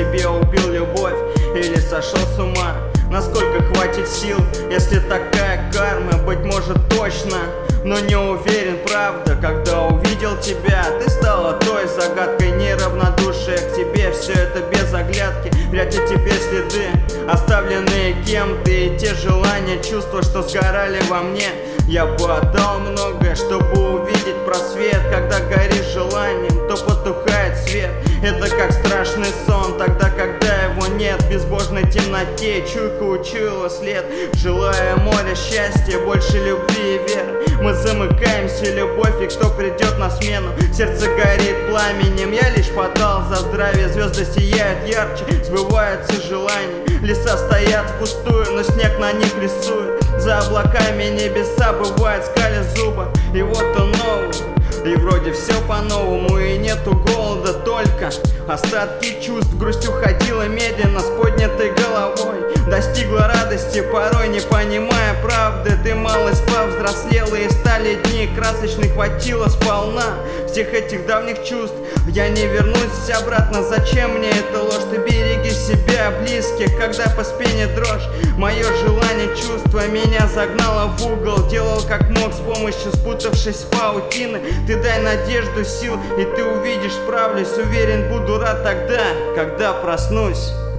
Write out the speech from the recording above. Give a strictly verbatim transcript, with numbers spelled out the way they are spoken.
себе убил любовь или сошел с ума? Насколько хватит сил, если такая карма? Быть может точно, но не уверен, правда. Когда увидел тебя, ты стала той загадкой, неравнодушие к тебе. Все это без оглядки, пряча теперь следы, оставленные кем-то. И те желания, чувства, что сгорали во мне. Я бы отдал многое, чтобы увидеть просвет. Когда горишь желанием, то потухает свет. Это как страшный сон, тогда, когда его нет. В безбожной темноте чуйка учуяла след. Желая моря счастья, больше любви и веры, мы замыкаемся, любовь, и кто придет на смену? Сердце горит пламенем, я лишь подал за здравие. Звезды сияют ярче, сбываются желания. Леса стоят впустую, но снег на них рисует. За облаками небеса бывает скали зуба. И вот он новый, и вроде все по-новому. И нету голода, только остатки чувств. Грусть уходила медленно с поднятой головой. Достигла радости, порой не понимая правды. Ты малость повзрослела, и стали дни красочных, хватило сполна всех этих давних чувств. Я не вернусь обратно, зачем мне эта ложь? Ты береги себя, близких, когда по спине дрожь. Мое желание, чувство меня загнало в угол. Делал как мог с помощью спутавшись в паутины. Ты дай надежду, сил, и ты увидишь, справлюсь. Уверен, буду рад тогда, когда проснусь.